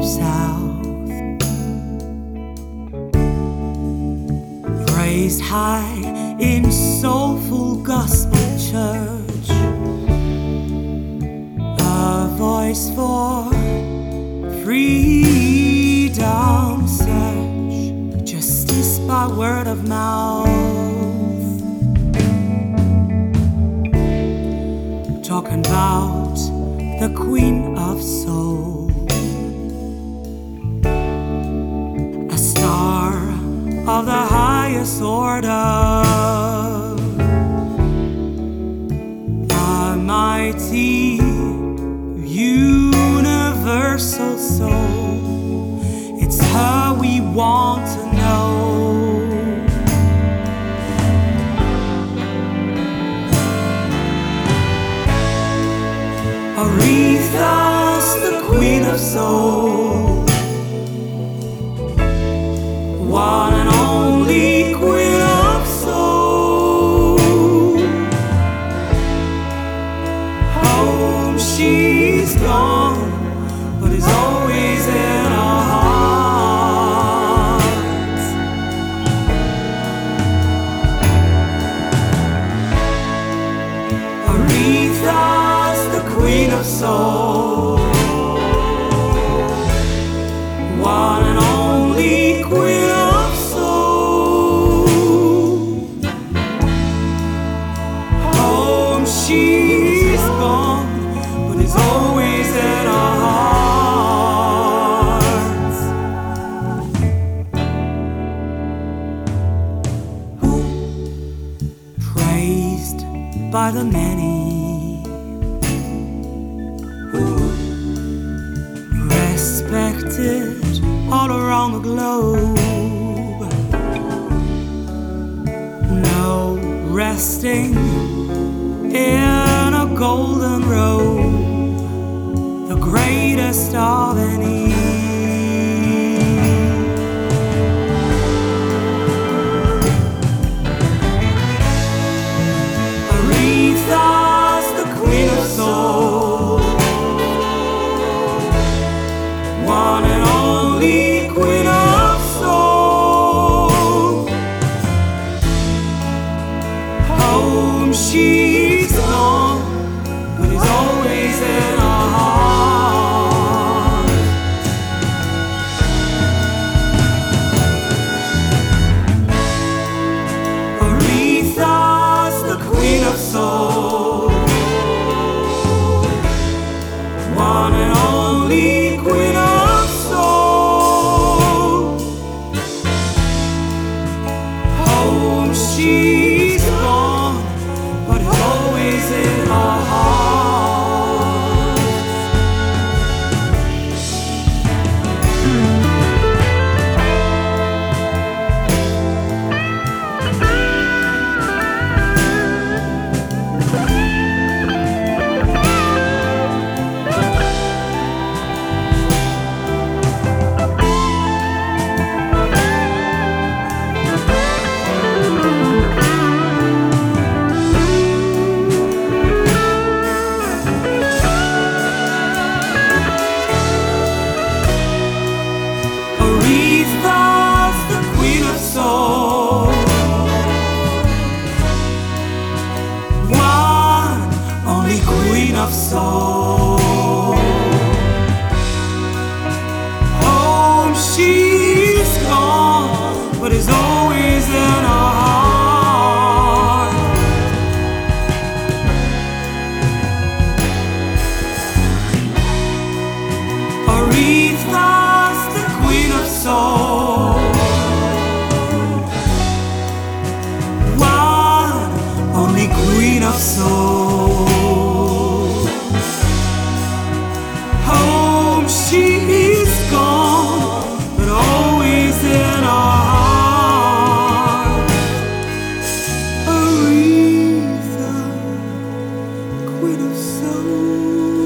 south, raised high in soulful gospel church, a voice for freedom, search justice by word of mouth, talking about the Queen of Soul, a star of the highest order, a mighty universal soul. It's her we want to know. Aretha's the Queen of Soul, one and only Queen of Soul. Home she's gone, but is always in our hearts. Aretha's the Queen of Soul, one and only Queen of Soul. Home she's gone, but is always in our hearts. Who, praised by the many, respected all around the globe, no resting in a golden robe, the greatest of any. Aretha's the Queen of Soul, one and only Queen of Soul. Home she's gone, but is always in our hearts. Aretha's the Queen of Soul, one and only Queen of Soul. Home she's gone, but it's always in our hearts. Aretha's the Queen of Soul, one only Queen of Soul. Home she's gone, but is always in our heart. Aretha's the Queen of Soul, one only Queen of Soul. Home she's gone, but always in our hearts. Aretha, Queen of Soul.